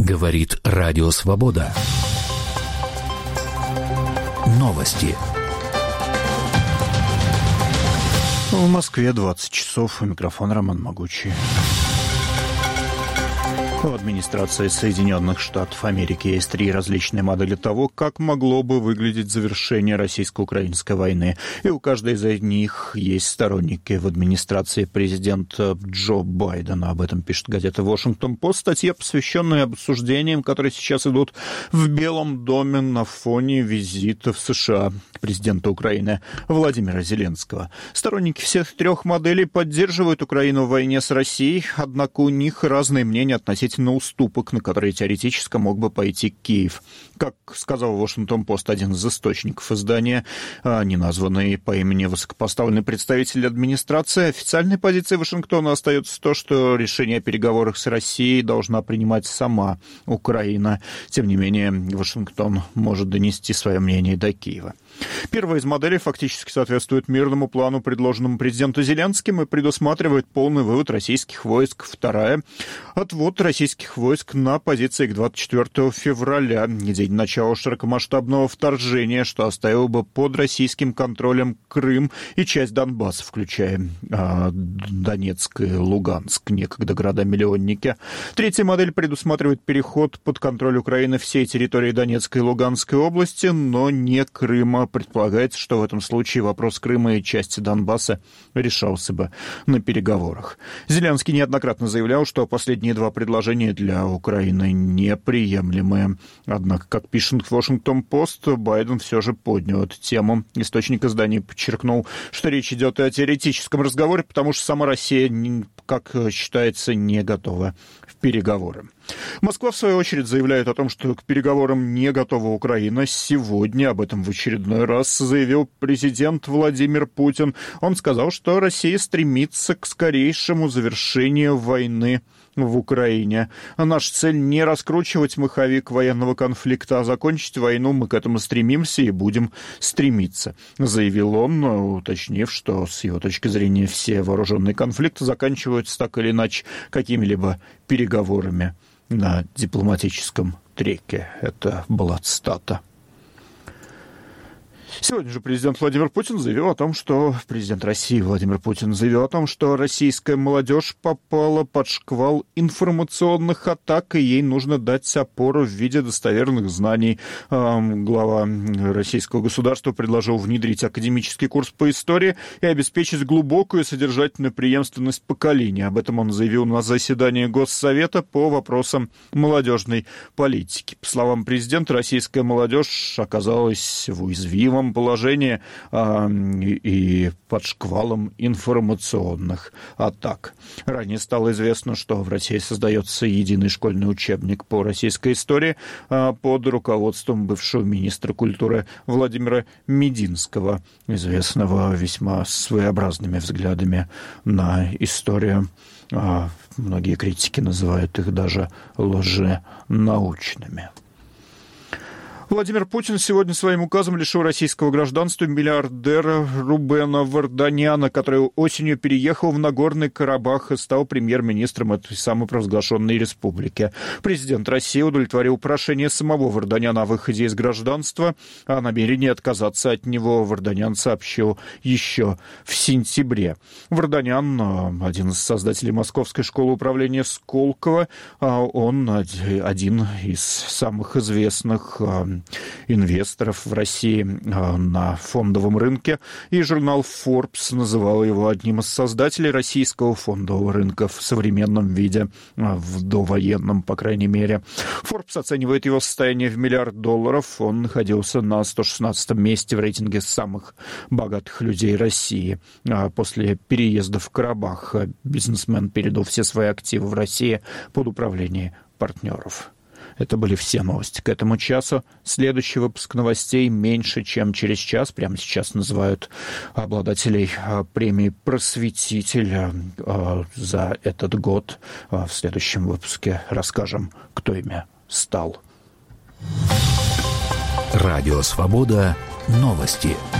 Говорит Радио Свобода. Новости. В Москве 20 часов. У микрофона Роман Могучий. В администрации Соединенных Штатов Америки есть 3 различные модели того, как могло бы выглядеть завершение российско-украинской войны. И у каждой из них есть сторонники в администрации президента Джо Байдена. Об этом пишет газета «Вашингтон-Пост». Статья, посвященная обсуждениям, которые сейчас идут в Белом доме на фоне визита в США президента Украины Владимира Зеленского. Сторонники всех 3 моделей поддерживают Украину в войне с Россией, однако у них разные мнения относительно уступок, на которые теоретически мог бы пойти Киев. Как сказал Вашингтон-Пост один из источников издания, не названный по имени высокопоставленный представитель администрации, официальной позицией Вашингтона остается то, что решение о переговорах с Россией должна принимать сама Украина. Тем не менее, Вашингтон может донести свое мнение до Киева. Первая из моделей фактически соответствует мирному плану, предложенному президенту Зеленским, и предусматривает полный вывод российских войск. Вторая — отвод российских войск на позиции к 24 февраля, день начала широкомасштабного вторжения, что оставило бы под российским контролем Крым и часть Донбасса, включая Донецк и Луганск, некогда города-миллионники. Третья модель предусматривает переход под контроль Украины всей территории Донецкой и Луганской области, но не Крыма. Предполагается, что в этом случае вопрос Крыма и части Донбасса решался бы на переговорах. Зеленский неоднократно заявлял, что последние 2 предложения для Украины неприемлемые. Однако, как пишет Вашингтон-Пост, Байден все же поднял эту тему. Источник издания подчеркнул, что речь идет и о теоретическом разговоре, потому что сама Россия, как считается, не готова в переговоры. Москва, в свою очередь, заявляет о том, что к переговорам не готова Украина. Сегодня об этом в очередной раз заявил президент Владимир Путин. Он сказал, что Россия стремится к скорейшему завершению войны в Украине. Наша цель не раскручивать маховик военного конфликта, а закончить войну. Мы к этому стремимся и будем стремиться, заявил он, уточнив, что с его точки зрения все вооруженные конфликты заканчиваются так или иначе какими-либо переговорами на дипломатическом треке. Это была цитата. Сегодня же президент России Владимир Путин заявил о том, что российская молодежь попала под шквал информационных атак, и ей нужно дать опору в виде достоверных знаний. Глава российского государства предложил внедрить академический курс по истории и обеспечить глубокую и содержательную преемственность поколений. Об этом он заявил на заседании Госсовета по вопросам молодежной политики. По словам президента, российская молодежь оказалась в уязвимом положении и под шквалом информационных атак. Ранее стало известно, что в России создается единый школьный учебник по российской истории под руководством бывшего министра культуры Владимира Мединского, известного весьма своеобразными взглядами на историю. Многие критики называют их даже лженаучными. Владимир Путин сегодня своим указом лишил российского гражданства миллиардера Рубена Варданяна, который осенью переехал в Нагорный Карабах и стал премьер-министром этой самопровозглашенной республики. Президент России удовлетворил прошение самого Варданяна о выходе из гражданства, а о намерении отказаться от него Варданян сообщил еще в сентябре. Варданян, один из создателей Московской школы управления Сколково, он один из самых известных инвесторов в России на фондовом рынке, и журнал Forbes называл его одним из создателей российского фондового рынка в современном виде, в довоенном, по крайней мере. Forbes оценивает его состояние в $1 миллиард. Он находился на 116-м месте в рейтинге самых богатых людей России. После переезда в Карабах бизнесмен передал все свои активы в России под управление партнеров. Это были все новости к этому часу. Следующий выпуск новостей меньше, чем через час. Прямо сейчас называют обладателей премии «Просветитель» за этот год. В следующем выпуске расскажем, кто ими стал. Радио «Свобода». Новости.